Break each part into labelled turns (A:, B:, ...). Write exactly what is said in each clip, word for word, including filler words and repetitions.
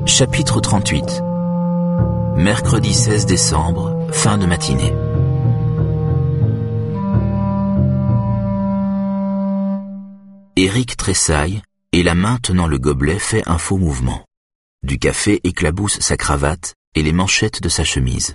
A: Chapitre trente-huit. Mercredi seize décembre, fin de matinée. Eric tressaille et la main tenant le gobelet fait un faux mouvement. Du café éclabousse sa cravate et les manchettes de sa chemise.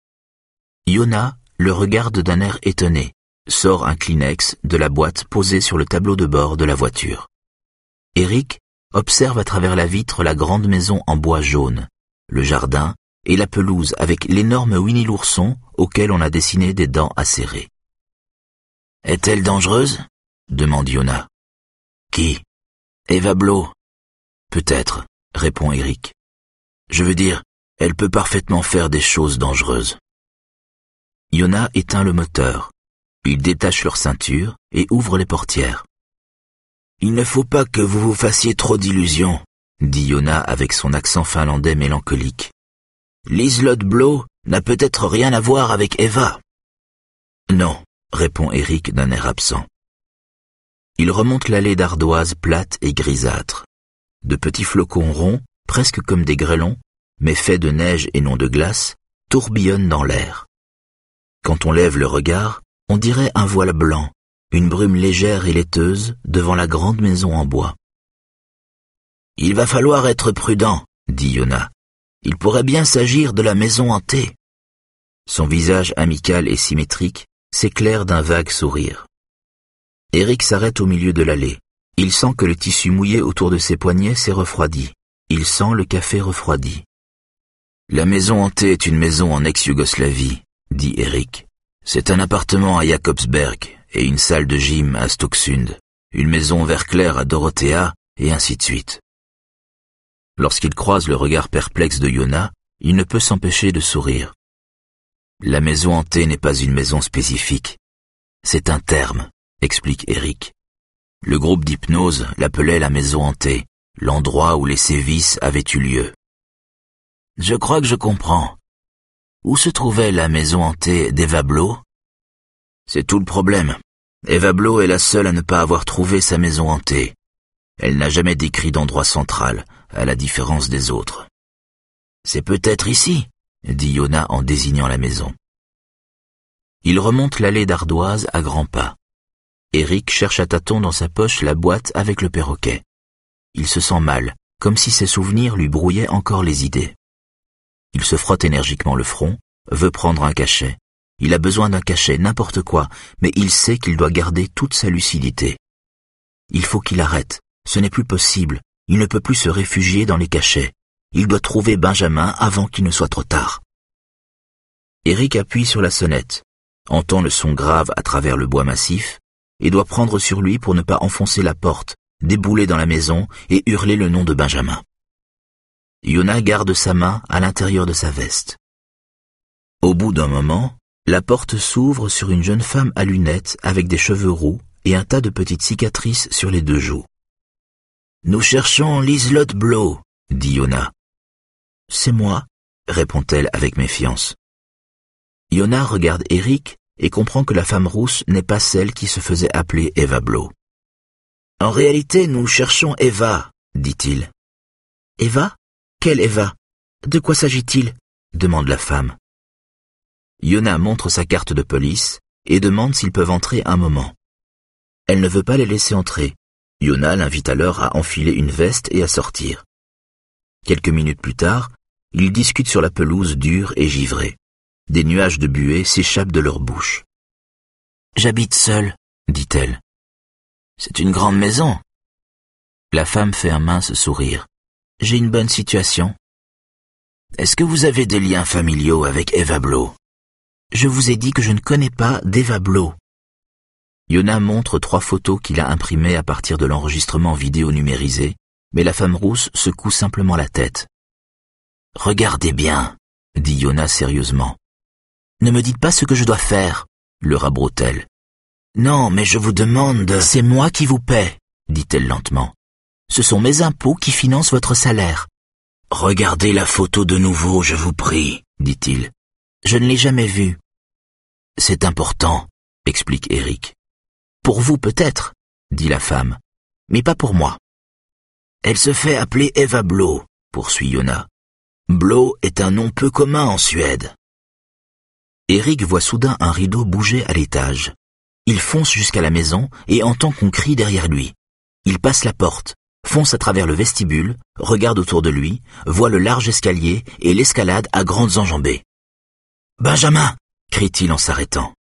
A: Yona le regarde d'un air étonné, sort un Kleenex de la boîte posée sur le tableau de bord de la voiture. Eric observe à travers la vitre la grande maison en bois jaune, le jardin et la pelouse avec l'énorme Winnie l'ourson auquel on a dessiné des dents acérées. « Est-elle dangereuse ?» demande Yona. « Qui ? Eva Blow ?»« Peut-être, » répond Eric. « Je veux dire, elle peut parfaitement faire des choses dangereuses. » Yona éteint le moteur. Ils détachent leur ceinture et ouvrent les portières. « Il ne faut pas que vous vous fassiez trop d'illusions, » dit Yona avec son accent finlandais mélancolique. « Liselotte Blow n'a peut-être rien à voir avec Eva. »« Non, » répond Eric d'un air absent. Il remonte l'allée d'ardoise plate et grisâtre. De petits flocons ronds, presque comme des grêlons, mais faits de neige et non de glace, tourbillonnent dans l'air. Quand on lève le regard, on dirait un voile blanc, une brume légère et laiteuse devant la grande maison en bois. « Il va falloir être prudent, » dit Yona. « Il pourrait bien s'agir de la maison hantée. » Son visage amical et symétrique s'éclaire d'un vague sourire. Eric s'arrête au milieu de l'allée. Il sent que le tissu mouillé autour de ses poignets s'est refroidi. Il sent le café refroidi. « La maison hantée est une maison en ex-Yougoslavie, » dit Eric. « C'est un appartement à Jakobsberg et une salle de gym à Stocksund, une maison vert clair à Dorothea, et ainsi de suite. » Lorsqu'il croise le regard perplexe de Yona, il ne peut s'empêcher de sourire. La maison hantée n'est pas une maison spécifique. C'est un terme, explique Eric. Le groupe d'hypnose l'appelait la maison hantée, l'endroit où les sévices avaient eu lieu. Je crois que je comprends. Où se trouvait la maison hantée d'Eva Blow ? C'est tout le problème. Eva Blow est la seule à ne pas avoir trouvé sa maison hantée. Elle n'a jamais décrit d'endroit central, à la différence des autres. C'est peut-être ici, dit Yona en désignant la maison. Il remonte l'allée d'ardoise à grands pas. Eric cherche à tâtons dans sa poche la boîte avec le perroquet. Il se sent mal, comme si ses souvenirs lui brouillaient encore les idées. Il se frotte énergiquement le front, veut prendre un cachet. Il a besoin d'un cachet, n'importe quoi, mais il sait qu'il doit garder toute sa lucidité. Il faut qu'il arrête, ce n'est plus possible, il ne peut plus se réfugier dans les cachets. Il doit trouver Benjamin avant qu'il ne soit trop tard. Eric appuie sur la sonnette, entend le son grave à travers le bois massif, et doit prendre sur lui pour ne pas enfoncer la porte, débouler dans la maison et hurler le nom de Benjamin. Yona garde sa main à l'intérieur de sa veste. Au bout d'un moment, la porte s'ouvre sur une jeune femme à lunettes avec des cheveux roux et un tas de petites cicatrices sur les deux joues. « Nous cherchons Liselotte Blow, » dit Yona. « C'est moi, » répond-elle avec méfiance. Yona regarde Eric et comprend que la femme rousse n'est pas celle qui se faisait appeler Eva Blow. « En réalité, nous cherchons Eva, » dit-il. « Eva ? Quelle Eva ? De quoi s'agit-il ? » demande la femme. Yona montre sa carte de police et demande s'ils peuvent entrer un moment. Elle ne veut pas les laisser entrer. Yona l'invite alors à enfiler une veste et à sortir. Quelques minutes plus tard, ils discutent sur la pelouse dure et givrée. Des nuages de buée s'échappent de leur bouche. « J'habite seule, » dit-elle. « C'est une grande maison. » La femme fait un mince sourire. « J'ai une bonne situation. »« Est-ce que vous avez des liens familiaux avec Eva Blow ? » « Je vous ai dit que je ne connais pas d'Eva Blow. » Yona montre trois photos qu'il a imprimées à partir de l'enregistrement vidéo numérisé, mais la femme rousse secoue simplement la tête. « Regardez bien, » dit Yona sérieusement. « Ne me dites pas ce que je dois faire, » le rabroute-t-elle. « Non, mais je vous demande... »« C'est moi qui vous paie, » dit-elle lentement. « Ce sont mes impôts qui financent votre salaire. »« Regardez la photo de nouveau, je vous prie, » dit-il. « Je ne l'ai jamais vue. »« C'est important, » explique Eric. « Pour vous peut-être, » dit la femme, « mais pas pour moi. » Elle se fait appeler Eva Blow, poursuit Yona. Blå est un nom peu commun en Suède. Eric voit soudain un rideau bouger à l'étage. Il fonce jusqu'à la maison et entend qu'on crie derrière lui. Il passe la porte, fonce à travers le vestibule, regarde autour de lui, voit le large escalier et l'escalade à grandes enjambées. « Benjamin !» crie-t-il en s'arrêtant.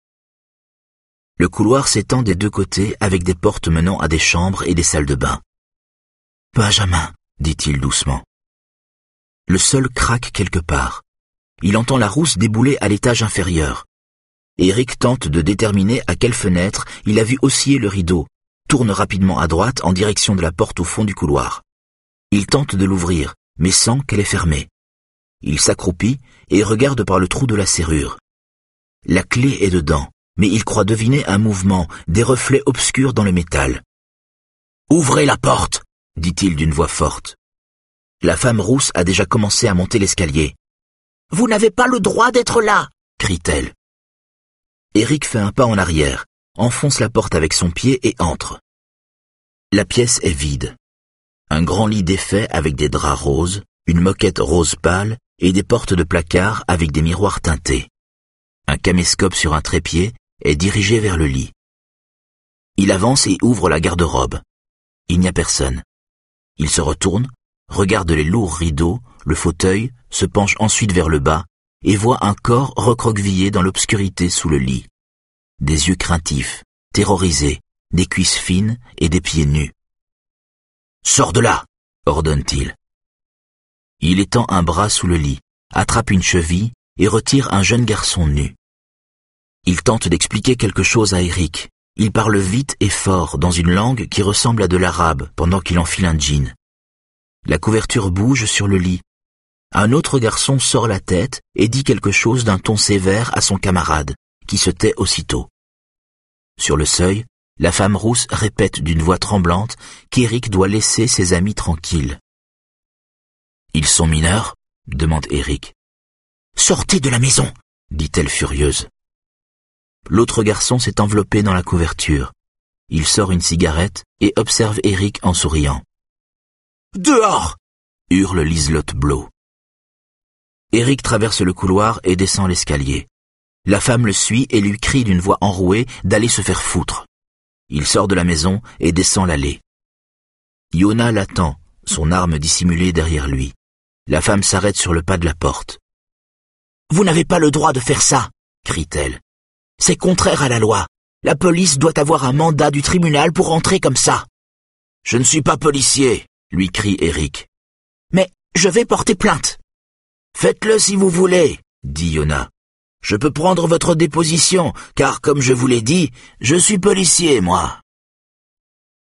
A: Le couloir s'étend des deux côtés avec des portes menant à des chambres et des salles de bain. « Benjamin !» dit-il doucement. Le sol craque quelque part. Il entend la rousse débouler à l'étage inférieur. Eric tente de déterminer à quelle fenêtre il a vu osciller le rideau, tourne rapidement à droite en direction de la porte au fond du couloir. Il tente de l'ouvrir, mais sent qu'elle est fermée. Il s'accroupit et regarde par le trou de la serrure. La clé est dedans, mais il croit deviner un mouvement, des reflets obscurs dans le métal. « Ouvrez la porte !» dit-il d'une voix forte. La femme rousse a déjà commencé à monter l'escalier. « Vous n'avez pas le droit d'être là !» crie-t-elle. Eric fait un pas en arrière, enfonce la porte avec son pied et entre. La pièce est vide. Un grand lit défait avec des draps roses, une moquette rose pâle et des portes de placard avec des miroirs teintés. Un caméscope sur un trépied est dirigé vers le lit. Il avance et ouvre la garde-robe. Il n'y a personne. Il se retourne, regarde les lourds rideaux, le fauteuil, se penche ensuite vers le bas et voit un corps recroquevillé dans l'obscurité sous le lit. Des yeux craintifs, terrorisés, des cuisses fines et des pieds nus. « Sors de là !» ordonne-t-il. Il étend un bras sous le lit, attrape une cheville et retire un jeune garçon nu. Il tente d'expliquer quelque chose à Eric. Il parle vite et fort dans une langue qui ressemble à de l'arabe pendant qu'il enfile un jean. La couverture bouge sur le lit. Un autre garçon sort la tête et dit quelque chose d'un ton sévère à son camarade, qui se tait aussitôt. Sur le seuil, la femme rousse répète d'une voix tremblante qu'Eric doit laisser ses amis tranquilles. « Ils sont mineurs ?» demande Eric. « Sortez de la maison !» dit-elle furieuse. L'autre garçon s'est enveloppé dans la couverture. Il sort une cigarette et observe Eric en souriant. « Dehors !» hurle Liselotte Blå. Eric traverse le couloir et descend l'escalier. La femme le suit et lui crie d'une voix enrouée d'aller se faire foutre. Il sort de la maison et descend l'allée. Yona l'attend, son arme dissimulée derrière lui. La femme s'arrête sur le pas de la porte. « Vous n'avez pas le droit de faire ça !» crie-t-elle. « C'est contraire à la loi. La police doit avoir un mandat du tribunal pour entrer comme ça. »« Je ne suis pas policier !» lui crie Eric. « Mais je vais porter plainte. »« Faites-le si vous voulez, » dit Yona. « Je peux prendre votre déposition, car comme je vous l'ai dit, je suis policier, moi. »